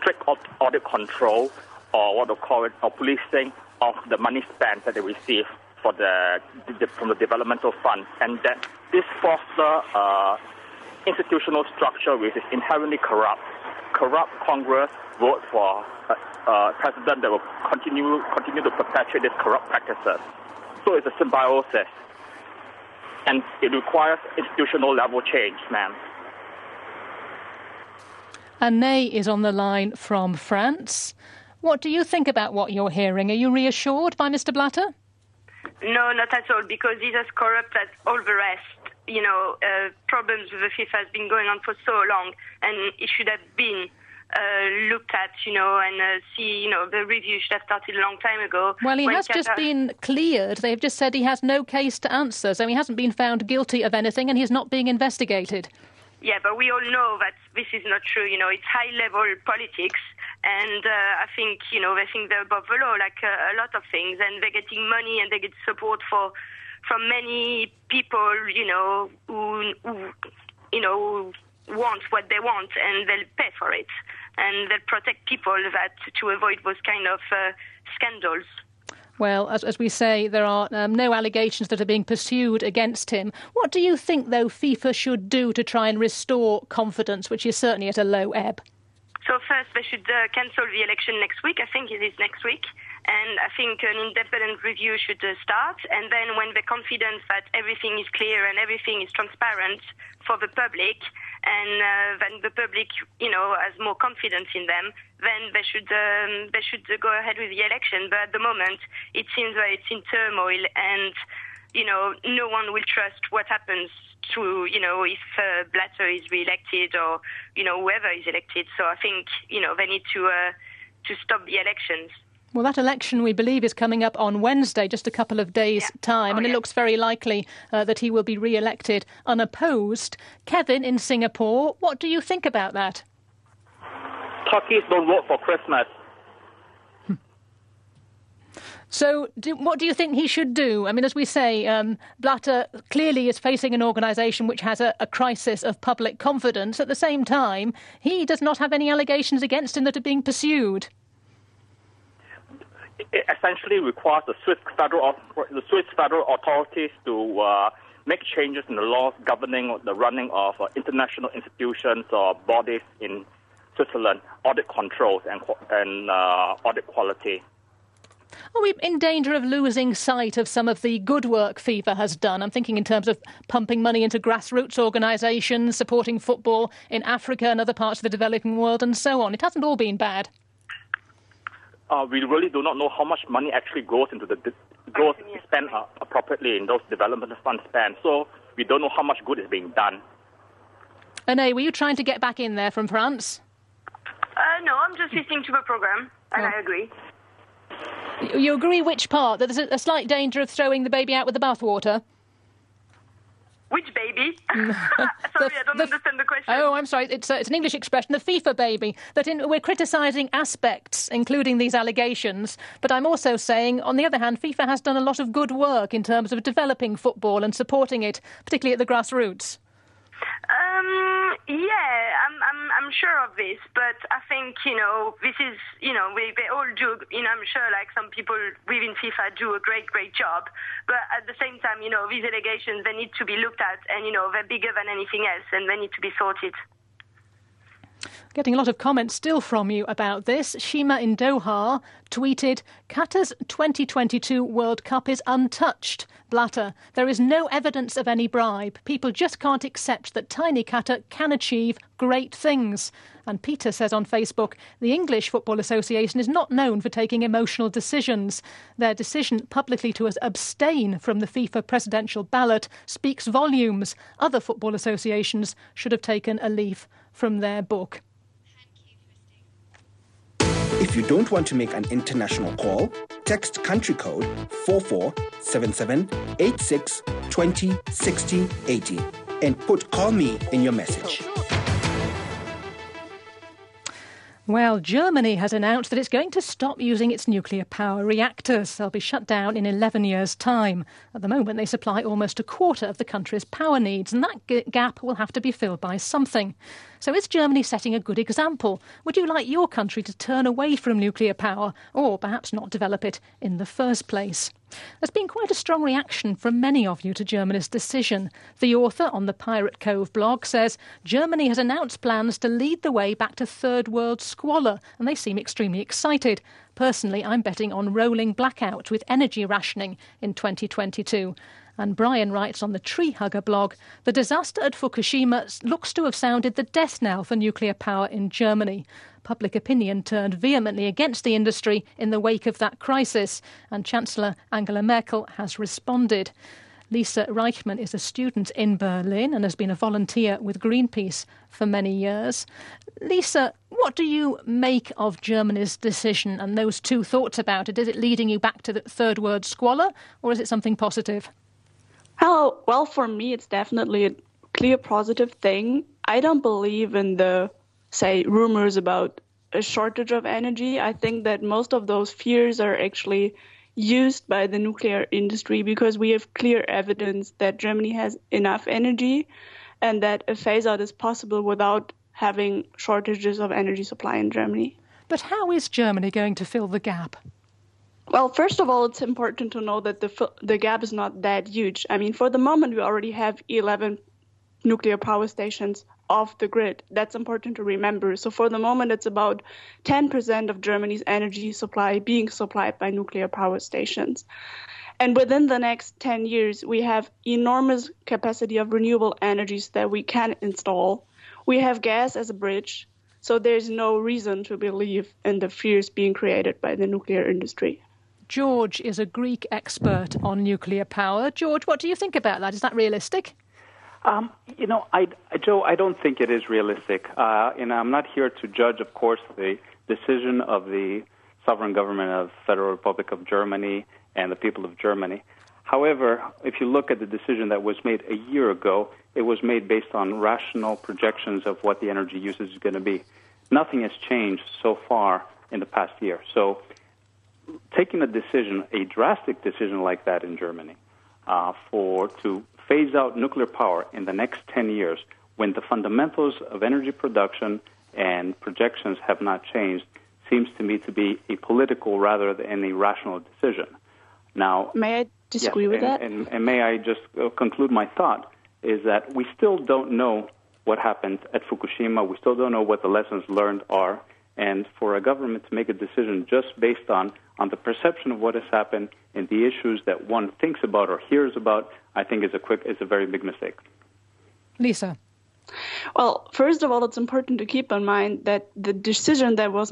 strict audit control, or what they call it, or policing of the money spent that they receive from the developmental fund, and that this foster institutional structure which is inherently corrupt Congress vote for a president that will continue to perpetuate these corrupt practices. So it's a symbiosis, and it requires institutional level change, ma'am. Anne is on the line from France. What do you think about what you're hearing? Are you reassured by Mr. Blatter? No, not at all, because he's as corrupt as all the rest. Problems with the FIFA has been going on for so long, and it should have been looked at, and the review should have started a long time ago. Well, he has just been cleared. They've just said he has no case to answer, so he hasn't been found guilty of anything, and he's not being investigated. Yeah, but we all know that this is not true. It's high-level politics, and I think, they think they're above the law, like a lot of things, and they're getting money and they get support from many people, who want what they want, and they'll pay for it, and they'll protect people to avoid those kind of scandals. Well, as we say, there are no allegations that are being pursued against him. What do you think, though, FIFA should do to try and restore confidence, which is certainly at a low ebb? So first, they should cancel the election next week. I think it is next week. And I think an independent review should start. And then when they're confident that everything is clear and everything is transparent for the public, and then the public, has more confidence in them, then they should go ahead with the election. But at the moment, it seems that it's in turmoil, and no one will trust what happens to if Blatter is re-elected, or whoever is elected. So I think they need to stop the elections. Well, that election, we believe, is coming up on Wednesday, just a couple of days' time, and it looks very likely that he will be re-elected unopposed. Kevin in Singapore, what do you think about that? Turkeys don't vote for Christmas. So what do you think he should do? I mean, as we say, Blatter clearly is facing an organisation which has a crisis of public confidence. At the same time, he does not have any allegations against him that are being pursued. It essentially requires the Swiss federal authorities to make changes in the laws governing the running of international institutions or bodies in Switzerland, audit controls and audit quality. Are we in danger of losing sight of some of the good work FIFA has done? I'm thinking in terms of pumping money into grassroots organisations, supporting football in Africa and other parts of the developing world and so on. It hasn't all been bad. We really do not know how much money actually goes spent appropriately in those development fund spent. So we don't know how much good is being done. Anne, were you trying to get back in there from France? No, I'm just listening to the programme, and I agree. You agree which part? That there's a slight danger of throwing the baby out with the bathwater? Which baby? Sorry, I don't understand the question. Oh, I'm sorry. It's an English expression, the FIFA baby. We're criticising aspects, including these allegations. But I'm also saying, on the other hand, FIFA has done a lot of good work in terms of developing football and supporting it, particularly at the grassroots. I'm sure of this, but I think, this is, they all do, I'm sure like some people within FIFA do a great job, but at the same time, these allegations, they need to be looked at, and, they're bigger than anything else, and they need to be sorted. Getting a lot of comments still from you about this. Shima in Doha tweeted, Qatar's 2022 World Cup is untouched. Blatter, there is no evidence of any bribe. People just can't accept that tiny Qatar can achieve great things. And Peter says on Facebook, the English Football Association is not known for taking emotional decisions. Their decision publicly to abstain from the FIFA presidential ballot speaks volumes. Other football associations should have taken a leaf from their book. If you don't want to make an international call, text country code 4477 86 20 60 80 and put "call me" in your message. Well, Germany has announced that it's going to stop using its nuclear power reactors. They'll be shut down in 11 years' time. At the moment, they supply almost a quarter of the country's power needs, and that gap will have to be filled by something. So is Germany setting a good example? Would you like your country to turn away from nuclear power, or perhaps not develop it in the first place? There's been quite a strong reaction from many of you to Germany's decision. The author on the Pirate Cove blog says Germany has announced plans to lead the way back to third world squalor, and they seem extremely excited. Personally, I'm betting on rolling blackouts with energy rationing in 2022. And Brian writes on the Tree Hugger blog, the disaster at Fukushima looks to have sounded the death knell for nuclear power in Germany. Public opinion turned vehemently against the industry in the wake of that crisis, and Chancellor Angela Merkel has responded. Lisa Reichman is a student in Berlin and has been a volunteer with Greenpeace for many years. Lisa, what do you make of Germany's decision and those two thoughts about it? Is it leading you back to the third world squalor, or is it something positive? Well, for me, it's definitely a clear positive thing. I don't believe in the, say, rumors about a shortage of energy. I think that most of those fears are actually used by the nuclear industry because we have clear evidence that Germany has enough energy and that a phase-out is possible without having shortages of energy supply in Germany. But how is Germany going to fill the gap? Well, first of all, it's important to know that the gap is not that huge. I mean, for the moment, we already have 11 nuclear power stations off the grid. That's important to remember. So for the moment, it's about 10% of Germany's energy supply being supplied by nuclear power stations. And within the next 10 years, we have enormous capacity of renewable energies that we can install. We have gas as a bridge. So there's no reason to believe in the fears being created by the nuclear industry. George is a Greek expert on nuclear power. George, what do you think about that? Is that realistic? Joe, I don't think it is realistic. I'm not here to judge, of course, the decision of the sovereign government of Federal Republic of Germany and the people of Germany. However, if you look at the decision that was made a year ago, it was made based on rational projections of what the energy usage is going to be. Nothing has changed so far in the past year. So taking a drastic decision like that in Germany to phase out nuclear power in the next 10 years when the fundamentals of energy production and projections have not changed seems to me to be a political rather than a rational decision. Now, may I disagree with that? And may I just conclude my thought is that we still don't know what happened at Fukushima. We still don't know what the lessons learned are. And for a government to make a decision just based on the perception of what has happened and the issues that one thinks about or hears about, I think is a very big mistake. Lisa. Well, first of all, it's important to keep in mind that the decision that was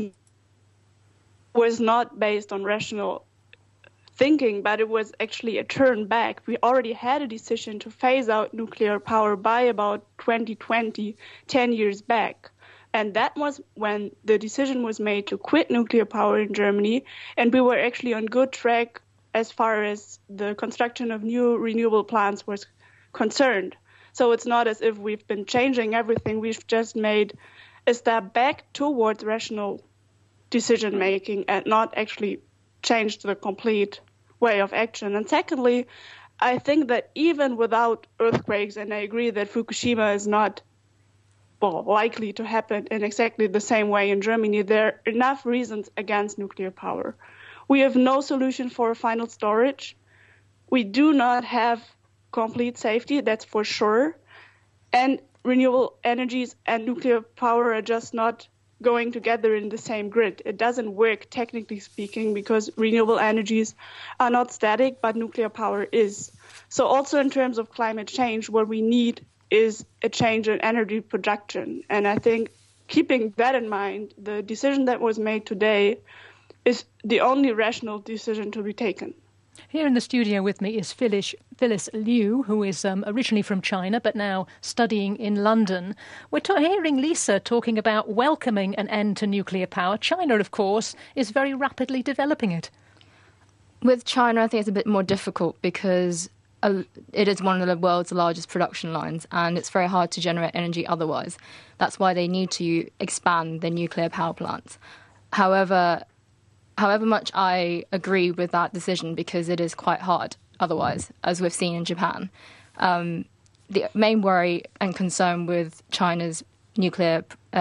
not based on rational thinking, but it was actually a turn back. We already had a decision to phase out nuclear power by about 2020, 10 years back. And that was when the decision was made to quit nuclear power in Germany, and we were actually on good track as far as the construction of new renewable plants was concerned. So it's not as if we've been changing everything. We've just made a step back towards rational decision-making and not actually changed the complete way of action. And secondly, I think that even without earthquakes, and I agree that Fukushima is not likely to happen in exactly the same way in Germany, there are enough reasons against nuclear power. We have no solution for final storage. We do not have complete safety, that's for sure. And renewable energies and nuclear power are just not going together in the same grid. It doesn't work, technically speaking, because renewable energies are not static, but nuclear power is. So also in terms of climate change, what we need is a change in energy production. And I think keeping that in mind, the decision that was made today is the only rational decision to be taken. Here in the studio with me is Phyllis Liu, who is originally from China but now studying in London. We're hearing Lisa talking about welcoming an end to nuclear power. China, of course, is very rapidly developing it. With China, I think it's a bit more difficult because it is one of the world's largest production lines, and it's very hard to generate energy otherwise. That's why they need to expand the nuclear power plants. However much I agree with that decision, because it is quite hard otherwise, as we've seen in Japan. The main worry and concern with China's nuclear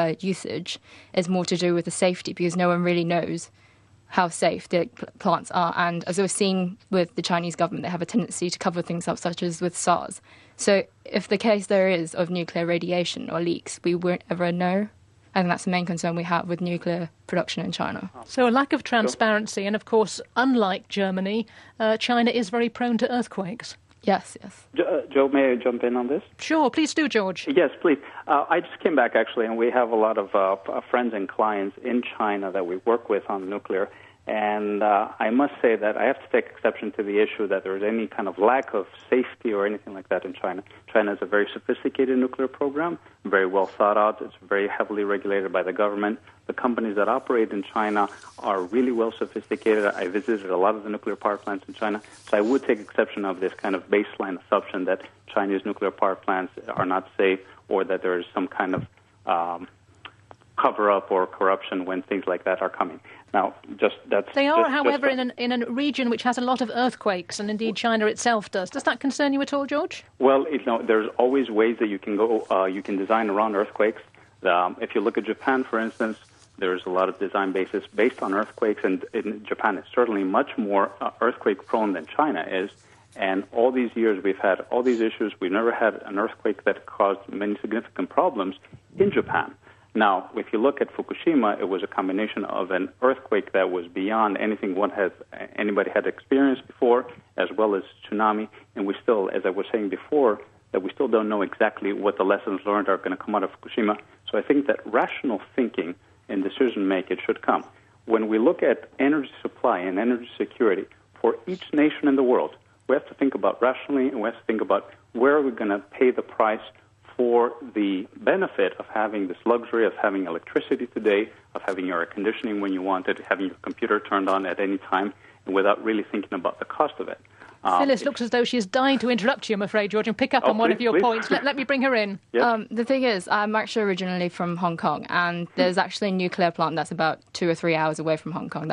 usage is more to do with the safety, because no one really knows how safe the plants are. And as we've seen with the Chinese government, they have a tendency to cover things up, such as with SARS. So if the case there is of nuclear radiation or leaks, we won't ever know. I think that's the main concern we have with nuclear production in China. So a lack of transparency, and of course, unlike Germany, China is very prone to earthquakes. Yes. Joe, may I jump in on this? Sure, please do, George. Yes, please. I just came back, actually, and we have a lot of friends and clients in China that we work with on nuclear. And I must say that I have to take exception to the issue that there is any kind of lack of safety or anything like that in China. China has a very sophisticated nuclear program, very well thought out. It's very heavily regulated by the government. The companies that operate in China are really well sophisticated. I visited a lot of the nuclear power plants in China, so I would take exception of this kind of baseline assumption that Chinese nuclear power plants are not safe, or that there is some kind of cover-up or corruption when things like that are coming. Now, they are, however, in a region which has a lot of earthquakes, and indeed China itself does. Does that concern you at all, George? Well, there's always ways that you can go. You can design around earthquakes. If you look at Japan, for instance, there's a lot of design bases based on earthquakes, and in Japan it's certainly much more earthquake-prone than China is. And all these years we've had all these issues. We've never had an earthquake that caused many significant problems in Japan. Now, if you look at Fukushima, it was a combination of an earthquake that was beyond anything anybody had experienced before, as well as tsunami. And we still, as I was saying before, that we still don't know exactly what the lessons learned are going to come out of Fukushima. So I think that rational thinking and decision-making should come. When we look at energy supply and energy security for each nation in the world, we have to think about rationally, and we have to think about where are we going to pay the price for the benefit of having this luxury of having electricity today, of having your air conditioning when you want it, having your computer turned on at any time, and without really thinking about the cost of it. Phyllis looks as though she is dying to interrupt you, I'm afraid, George, and pick up on one of your points. Let me bring her in. Yes. The thing is, I'm actually originally from Hong Kong, and there's actually a nuclear plant that's about 2 or 3 hours away from Hong Kong.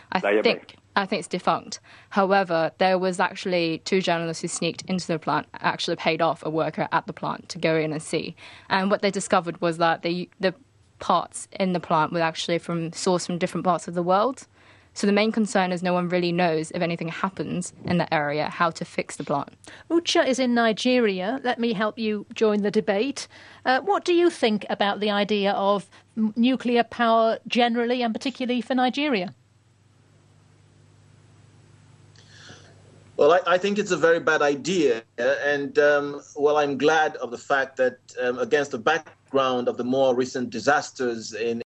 I think it's defunct. However, there was actually 2 journalists who sneaked into the plant, actually paid off a worker at the plant to go in and see. And what they discovered was that the parts in the plant were actually sourced from different parts of the world. So the main concern is no one really knows if anything happens in that area, how to fix the plant. Ucha is in Nigeria. Let me help you join the debate. What do you think about the idea of nuclear power generally, and particularly for Nigeria? Well, I think it's a very bad idea. And, I'm glad of the fact that against the background of the more recent disasters in